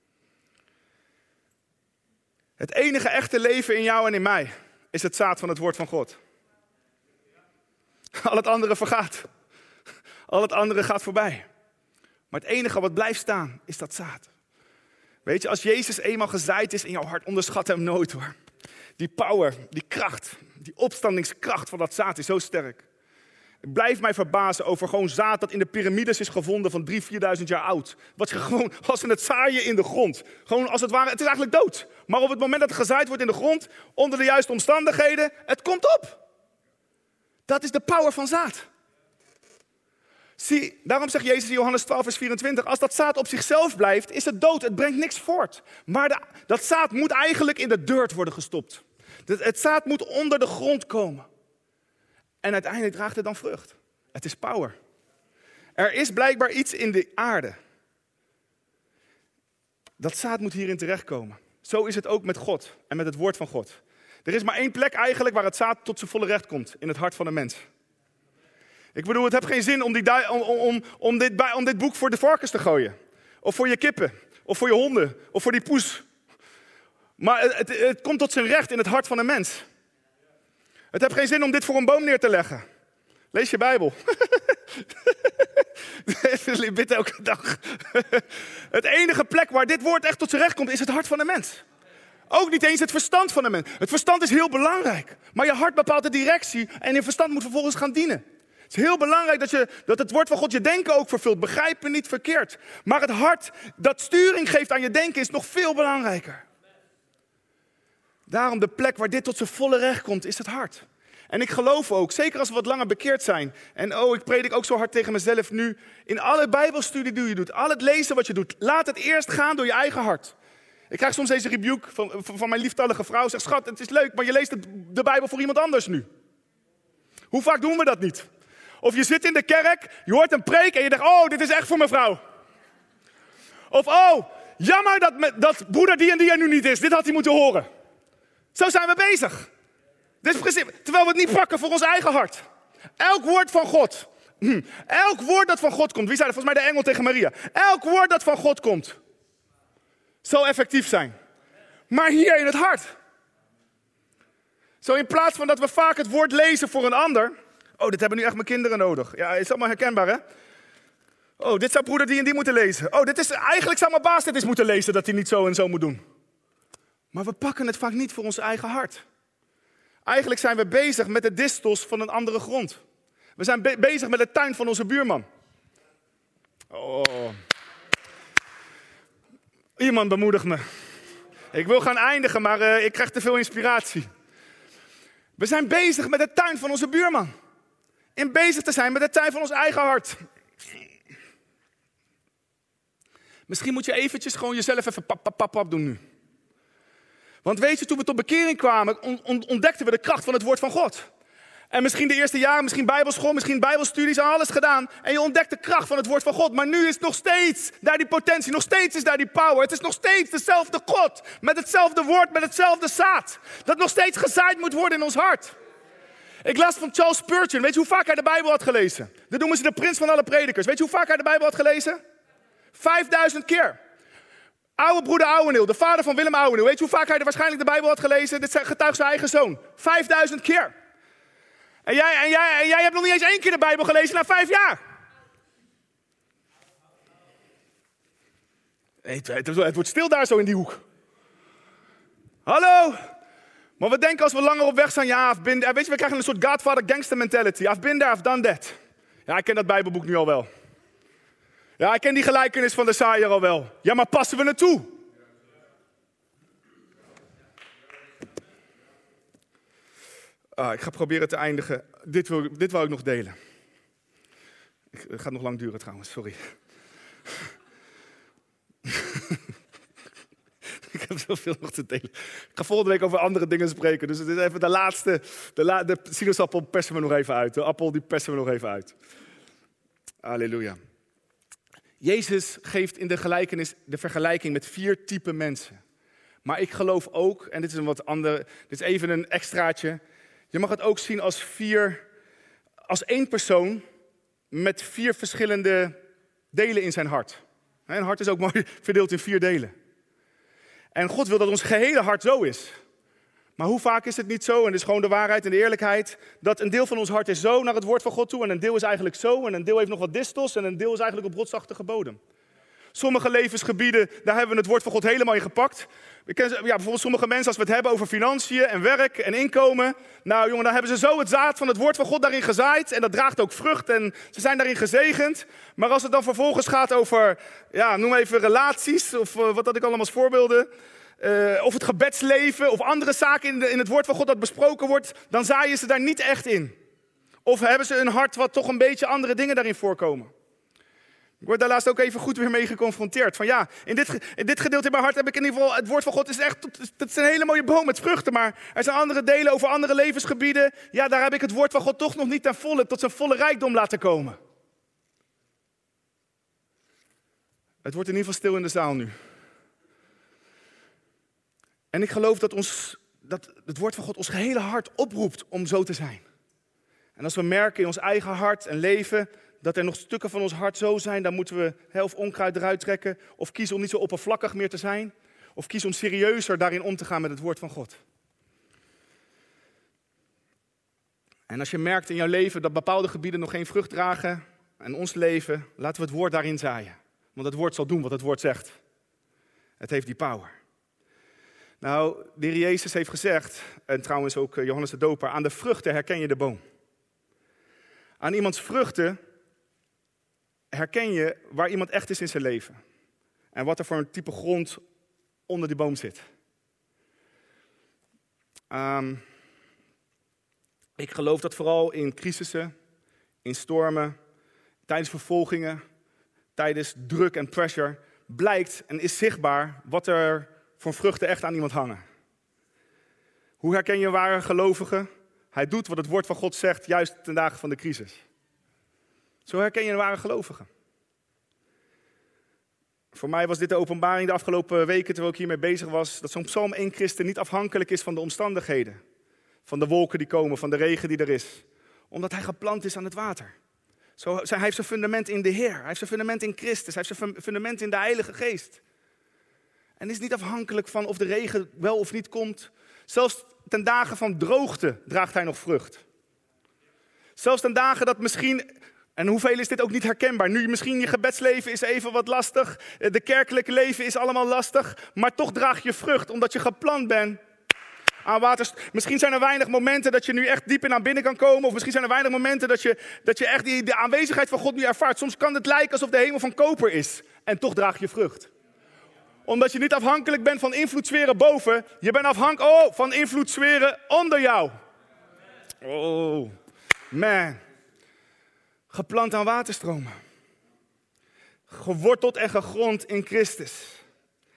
Het enige echte leven in jou en in mij is het zaad van het woord van God. Al het andere vergaat. Al het andere gaat voorbij. Maar het enige wat blijft staan is dat zaad. Weet je, als Jezus eenmaal gezaaid is in jouw hart, onderschat hem nooit hoor. Die power, die kracht, die opstandingskracht van dat zaad is zo sterk. Ik blijf mij verbazen over gewoon zaad dat in de piramides is gevonden van 3.000, 4.000 jaar oud. Wat je gewoon, als ze het zaaien in de grond. Gewoon als het ware, het is eigenlijk dood. Maar op het moment dat het gezaaid wordt in de grond, onder de juiste omstandigheden, het komt op. Dat is de power van zaad. Zie, daarom zegt Jezus in Johannes 12 vers 24, als dat zaad op zichzelf blijft, is het dood. Het brengt niks voort. Maar dat zaad moet eigenlijk in de dirt worden gestopt. Het zaad moet onder de grond komen. En uiteindelijk draagt het dan vrucht. Het is power. Er is blijkbaar iets in de aarde. Dat zaad moet hierin terechtkomen. Zo is het ook met God en met het woord van God. Er is maar één plek eigenlijk waar het zaad tot zijn volle recht komt. In het hart van de mens. Ik bedoel, het heeft geen zin om dit boek voor de varkens te gooien. Of voor je kippen. Of voor je honden. Of voor die poes. Maar het komt tot zijn recht in het hart van een mens. Het heeft geen zin om dit voor een boom neer te leggen. Lees je Bijbel. Bid elke dag. Het enige plek waar dit woord echt tot zijn recht komt, is het hart van de mens. Ook niet eens het verstand van de mens. Het verstand is heel belangrijk. Maar je hart bepaalt de directie en je verstand moet vervolgens gaan dienen. Het is heel belangrijk dat het woord van God je denken ook vervult. Begrijp me niet verkeerd. Maar het hart dat sturing geeft aan je denken is nog veel belangrijker. Daarom de plek waar dit tot zijn volle recht komt, is het hart. En ik geloof ook, zeker als we wat langer bekeerd zijn. En ik predik ook zo hard tegen mezelf nu. In alle bijbelstudie die je doet, al het lezen wat je doet. Laat het eerst gaan door je eigen hart. Ik krijg soms deze rebuke van mijn lieftallige vrouw. Zegt, schat, het is leuk, maar je leest de Bijbel voor iemand anders nu. Hoe vaak doen we dat niet? Of je zit in de kerk, je hoort een preek en je denkt, oh, dit is echt voor mijn vrouw. Of, oh, jammer dat broeder die en die er nu niet is. Dit had hij moeten horen. Zo zijn we bezig. Dit is precies, terwijl we het niet pakken voor ons eigen hart. Elk woord van God. Elk woord dat van God komt. Wie zei dat? Volgens mij de engel tegen Maria. Elk woord dat van God komt. Zal effectief zijn. Maar hier in het hart. Zo in plaats van dat we vaak het woord lezen voor een ander. Oh, dit hebben nu echt mijn kinderen nodig. Ja, is allemaal herkenbaar, hè? Oh, dit zou broeder die en die moeten lezen. Oh, eigenlijk zou mijn baas dit eens moeten lezen, dat hij niet zo en zo moet doen. Maar we pakken het vaak niet voor ons eigen hart. Eigenlijk zijn we bezig met de distels van een andere grond. We zijn bezig met de tuin van onze buurman. Oh. Iemand bemoedigt me. Ik wil gaan eindigen, maar ik krijg te veel inspiratie. We zijn bezig met de tuin van onze buurman. In bezig te zijn met de tuin van ons eigen hart. Misschien moet je eventjes gewoon jezelf even pap doen nu. Want weet je, toen we tot bekering kwamen, ontdekten we de kracht van het woord van God. En misschien de eerste jaren, misschien bijbelschool, misschien bijbelstudies, alles gedaan. En je ontdekt de kracht van het woord van God. Maar nu is nog steeds daar die potentie, nog steeds is daar die power. Het is nog steeds dezelfde God, met hetzelfde woord, met hetzelfde zaad. Dat nog steeds gezaaid moet worden in ons hart. Ik las van Charles Spurgeon, weet je hoe vaak hij de Bijbel had gelezen? Dat noemen ze de prins van alle predikers. Weet je hoe vaak hij de Bijbel had gelezen? 5000 keer. Oude broeder Ouweneel, de vader van Willem Ouweneel. Weet je hoe vaak hij waarschijnlijk de Bijbel had gelezen? Dit getuigt zijn eigen zoon. 5000 keer. En jij hebt nog niet eens 1 keer de Bijbel gelezen na 5 jaar. Het wordt stil daar zo in die hoek. Hallo? Maar we denken als we langer op weg zijn, ja, weet je, we krijgen een soort Godfather gangster mentality. I've been there, I've done that. Ja, ik ken dat Bijbelboek nu al wel. Ja, ik ken die gelijkenis van de saaier al wel. Ja, maar passen we het toe? Ik ga proberen te eindigen. Dit wou ik nog delen. Het gaat nog lang duren trouwens, sorry. Ik heb zoveel nog te delen. Ik ga volgende week over andere dingen spreken. Dus het is even de laatste. De sinaasappel persen we nog even uit. De appel die persen we nog even uit. Halleluja. Jezus geeft in de gelijkenis de vergelijking met 4 typen mensen. Maar ik geloof ook, en dit is een wat ander, dit is even een extraatje. Je mag het ook zien als 1 persoon met 4 verschillende delen in zijn hart. Een hart is ook mooi verdeeld in 4 delen. En God wil dat ons gehele hart zo is. Maar hoe vaak is het niet zo, en het is gewoon de waarheid en de eerlijkheid, dat een deel van ons hart is zo naar het woord van God toe, en een deel is eigenlijk zo, en een deel heeft nog wat distels, en een deel is eigenlijk op rotsachtige bodem. Sommige levensgebieden, daar hebben we het woord van God helemaal in gepakt. Bijvoorbeeld sommige mensen, als we het hebben over financiën en werk en inkomen. Nou jongen, dan hebben ze zo het zaad van het woord van God daarin gezaaid. En dat draagt ook vrucht en ze zijn daarin gezegend. Maar als het dan vervolgens gaat over, noem even relaties, of wat had ik allemaal als voorbeelden. Of het gebedsleven, of andere zaken in het woord van God dat besproken wordt. Dan zaaien ze daar niet echt in. Of hebben ze een hart wat toch een beetje andere dingen daarin voorkomen. Ik word daar laatst ook even goed weer mee geconfronteerd. Van in dit gedeelte in mijn hart heb ik in ieder geval, het woord van God is echt, het is een hele mooie boom met vruchten. Maar er zijn andere delen over andere levensgebieden. Ja, daar heb ik het woord van God toch nog niet ten volle, tot zijn volle rijkdom laten komen. Het wordt in ieder geval stil in de zaal nu. En ik geloof dat het woord van God ons gehele hart oproept om zo te zijn. En als we merken in ons eigen hart en leven dat er nog stukken van ons hart zo zijn, dan moeten we of onkruid eruit trekken, of kiezen om niet zo oppervlakkig meer te zijn, of kiezen om serieuzer daarin om te gaan met het woord van God. En als je merkt in jouw leven dat bepaalde gebieden nog geen vrucht dragen, en ons leven, laten we het woord daarin zaaien. Want het woord zal doen wat het woord zegt. Het heeft die power. Nou, de Heer Jezus heeft gezegd, en trouwens ook Johannes de Doper, aan de vruchten herken je de boom. Aan iemands vruchten herken je waar iemand echt is in zijn leven. En wat er voor een type grond onder die boom zit. Ik geloof dat vooral in crisissen, in stormen, tijdens vervolgingen, tijdens druk en pressure, blijkt en is zichtbaar wat er voor vruchten echt aan iemand hangen. Hoe herken je een ware gelovige? Hij doet wat het woord van God zegt, juist ten dagen van de crisis. Zo herken je een ware gelovige. Voor mij was dit de openbaring de afgelopen weken, terwijl ik hiermee bezig was, dat zo'n Psalm 1 christen niet afhankelijk is van de omstandigheden. Van de wolken die komen, van de regen die er is. Omdat hij geplant is aan het water. Hij heeft zijn fundament in de Heer, hij heeft zijn fundament in Christus, hij heeft zijn fundament in de Heilige Geest. En is niet afhankelijk van of de regen wel of niet komt. Zelfs ten dagen van droogte draagt hij nog vrucht. Zelfs ten dagen dat misschien, en hoeveel is dit ook niet herkenbaar. Nu misschien je gebedsleven is even wat lastig. De kerkelijke leven is allemaal lastig. Maar toch draag je vrucht, omdat je geplant bent aan waters. Misschien zijn er weinig momenten dat je nu echt diep in aan binnen kan komen. Of misschien zijn er weinig momenten dat je echt de aanwezigheid van God nu ervaart. Soms kan het lijken alsof de hemel van koper is. En toch draag je vrucht. Omdat je niet afhankelijk bent van invloedssferen boven. Je bent afhankelijk van invloedssferen onder jou. Oh, man. Geplant aan waterstromen. Geworteld en gegrond in Christus.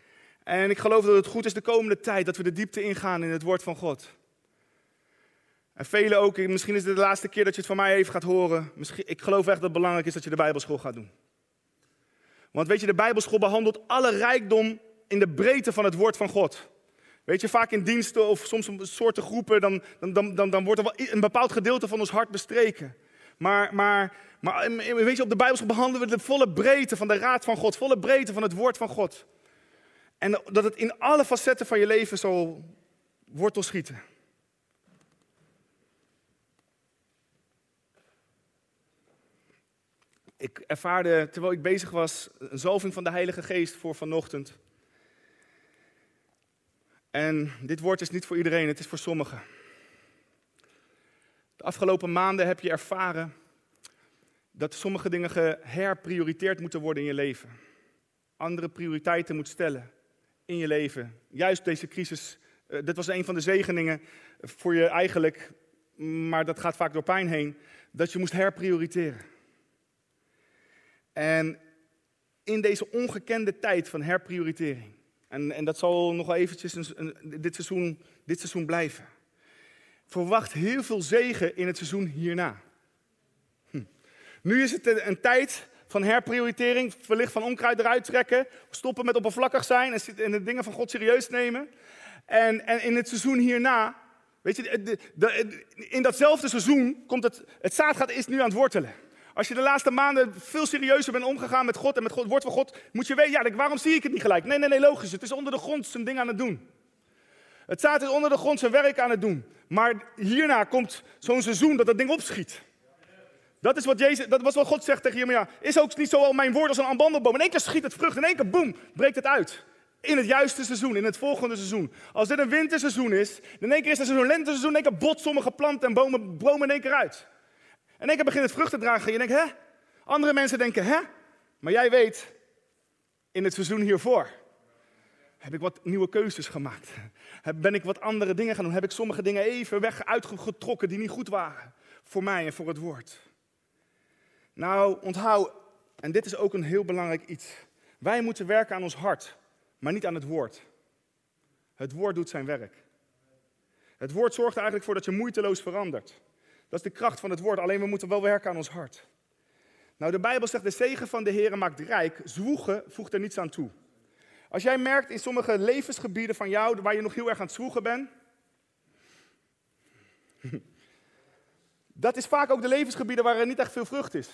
En ik geloof dat het goed is de komende tijd dat we de diepte ingaan in het woord van God. En velen ook, misschien is dit de laatste keer dat je het van mij even gaat horen. Ik geloof echt dat het belangrijk is dat je de Bijbelschool gaat doen. Want weet je, de Bijbelschool behandelt alle rijkdom in de breedte van het woord van God. Weet je, vaak in diensten of soms in soorten groepen, dan wordt er wel een bepaald gedeelte van ons hart bestreken. Maar weet je, op de Bijbelschool behandelen we de volle breedte van de raad van God, volle breedte van het woord van God. En dat het in alle facetten van je leven zal wortel schieten. Ik ervaarde, terwijl ik bezig was, een zalving van de Heilige Geest voor vanochtend. En dit woord is niet voor iedereen, het is voor sommigen. De afgelopen maanden heb je ervaren dat sommige dingen geherprioriteerd moeten worden in je leven. Andere prioriteiten moet stellen in je leven. Juist deze crisis, dit was een van de zegeningen voor je eigenlijk, maar dat gaat vaak door pijn heen, dat je moest herprioriteren. En in deze ongekende tijd van herprioritering, en dat zal nog wel eventjes dit seizoen blijven, verwacht heel veel zegen in het seizoen hierna. Nu is het een tijd van herprioritering, wellicht van onkruid eruit trekken, stoppen met oppervlakkig zijn en de dingen van God serieus nemen. En in het seizoen hierna, weet je, in datzelfde seizoen komt het zaadgat is nu aan het wortelen. Als je de laatste maanden veel serieuzer bent omgegaan met God en met het woord van God, moet je weten, ja, waarom zie ik het niet gelijk? Nee, logisch, het is onder de grond zijn ding aan het doen. Het zaad is onder de grond zijn werk aan het doen. Maar hierna komt zo'n seizoen dat ding opschiet. Dat was wat God zegt tegen Jeremia. Is ook niet zo al mijn woord als een ambandelboom. In één keer schiet het vrucht, in één keer boem, breekt het uit. In het juiste seizoen, in het volgende seizoen. Als dit een winterseizoen is, in één keer is het een lenteseizoen, in één keer bot sommige planten en bomen in één keer uit. In één keer begint het vrucht te dragen en je denkt, hè? Andere mensen denken, hè? Maar jij weet, in het seizoen hiervoor heb ik wat nieuwe keuzes gemaakt. Ben ik wat andere dingen gaan doen. Heb ik sommige dingen even uitgetrokken die niet goed waren. Voor mij en voor het woord. Nou, onthoud, en dit is ook een heel belangrijk iets. Wij moeten werken aan ons hart, maar niet aan het woord. Het woord doet zijn werk. Het woord zorgt er eigenlijk voor dat je moeiteloos verandert. Dat is de kracht van het woord, alleen we moeten wel werken aan ons hart. Nou, de Bijbel zegt, de zegen van de Heere maakt rijk, zwoegen voegt er niets aan toe. Als jij merkt in sommige levensgebieden van jou, waar je nog heel erg aan het zwoegen bent, dat is vaak ook de levensgebieden waar er niet echt veel vrucht is.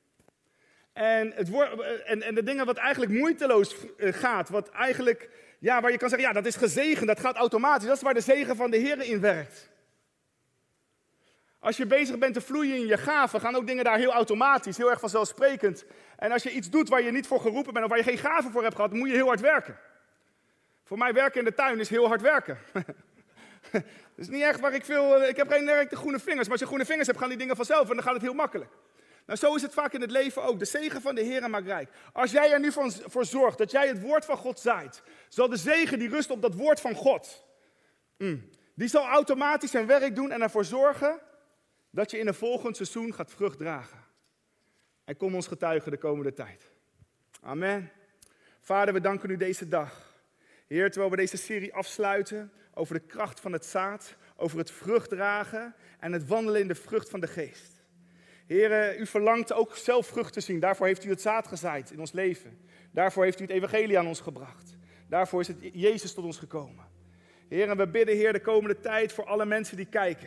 En de dingen wat eigenlijk moeiteloos gaat, wat eigenlijk, ja, waar je kan zeggen, ja, dat is gezegend, dat gaat automatisch, dat is waar de zegen van de Heere in werkt. Als je bezig bent te vloeien in je gaven, gaan ook dingen daar heel automatisch, heel erg vanzelfsprekend. En als je iets doet waar je niet voor geroepen bent of waar je geen gaven voor hebt gehad, dan moet je heel hard werken. Voor mij werken in de tuin is heel hard werken. Dat is niet echt waar ik heb geen directe groene vingers, maar als je groene vingers hebt, gaan die dingen vanzelf en dan gaat het heel makkelijk. Nou, zo is het vaak in het leven ook. De zegen van de Heere maakt rijk. Als jij er nu voor zorgt dat jij het woord van God zaait, zal de zegen die rust op dat woord van God, die zal automatisch zijn werk doen en ervoor zorgen dat je in een volgend seizoen gaat vrucht dragen. En kom ons getuigen de komende tijd. Amen. Vader, we danken u deze dag. Heer, terwijl we deze serie afsluiten over de kracht van het zaad, over het vrucht dragen en het wandelen in de vrucht van de geest. Heer, u verlangt ook zelf vrucht te zien. Daarvoor heeft u het zaad gezaaid in ons leven. Daarvoor heeft u het evangelie aan ons gebracht. Daarvoor is het Jezus tot ons gekomen. Heer, en we bidden, Heer, de komende tijd voor alle mensen die kijken.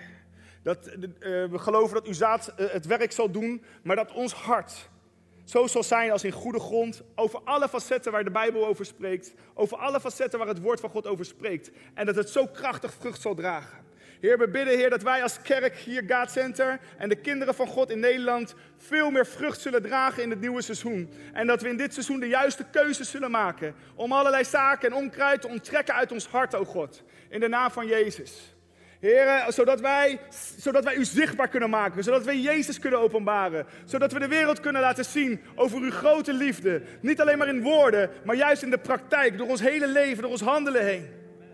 We geloven dat uw zaad het werk zal doen, maar dat ons hart zo zal zijn als in goede grond, over alle facetten waar de Bijbel over spreekt, over alle facetten waar het woord van God over spreekt, en dat het zo krachtig vrucht zal dragen. Heer, we bidden, Heer, dat wij als kerk hier, God Center, en de kinderen van God in Nederland veel meer vrucht zullen dragen in het nieuwe seizoen. En dat we in dit seizoen de juiste keuzes zullen maken om allerlei zaken en onkruid te onttrekken uit ons hart, o God, in de naam van Jezus. Heer, zodat wij u zichtbaar kunnen maken, zodat we Jezus kunnen openbaren, zodat we de wereld kunnen laten zien over uw grote liefde. Niet alleen maar in woorden, maar juist in de praktijk, door ons hele leven, door ons handelen heen.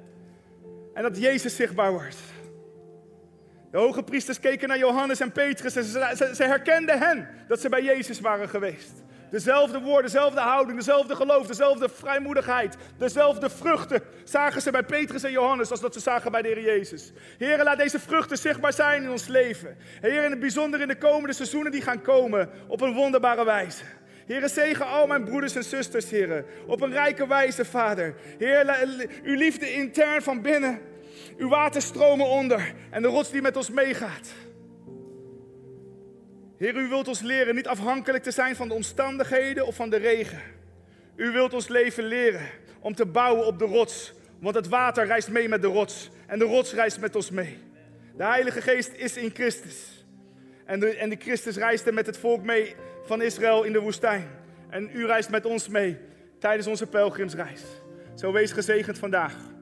En dat Jezus zichtbaar wordt. De hoge priesters keken naar Johannes en Petrus en ze herkenden hen dat ze bij Jezus waren geweest. Dezelfde woorden, dezelfde houding, dezelfde geloof, dezelfde vrijmoedigheid. Dezelfde vruchten zagen ze bij Petrus en Johannes als dat ze zagen bij de Heer Jezus. Heer, laat deze vruchten zichtbaar zijn in ons leven. Heer, in het bijzonder in de komende seizoenen die gaan komen op een wonderbare wijze. Heer, zegen al mijn broeders en zusters, Heer, op een rijke wijze, Vader. Heer, uw liefde intern van binnen, uw waterstromen onder en de rots die met ons meegaat. Heer, u wilt ons leren niet afhankelijk te zijn van de omstandigheden of van de regen. U wilt ons leven leren om te bouwen op de rots, want het water reist mee met de rots en de rots reist met ons mee. De Heilige Geest is in Christus en de Christus reisde met het volk mee van Israël in de woestijn. En u reist met ons mee tijdens onze pelgrimsreis. Zo wees gezegend vandaag.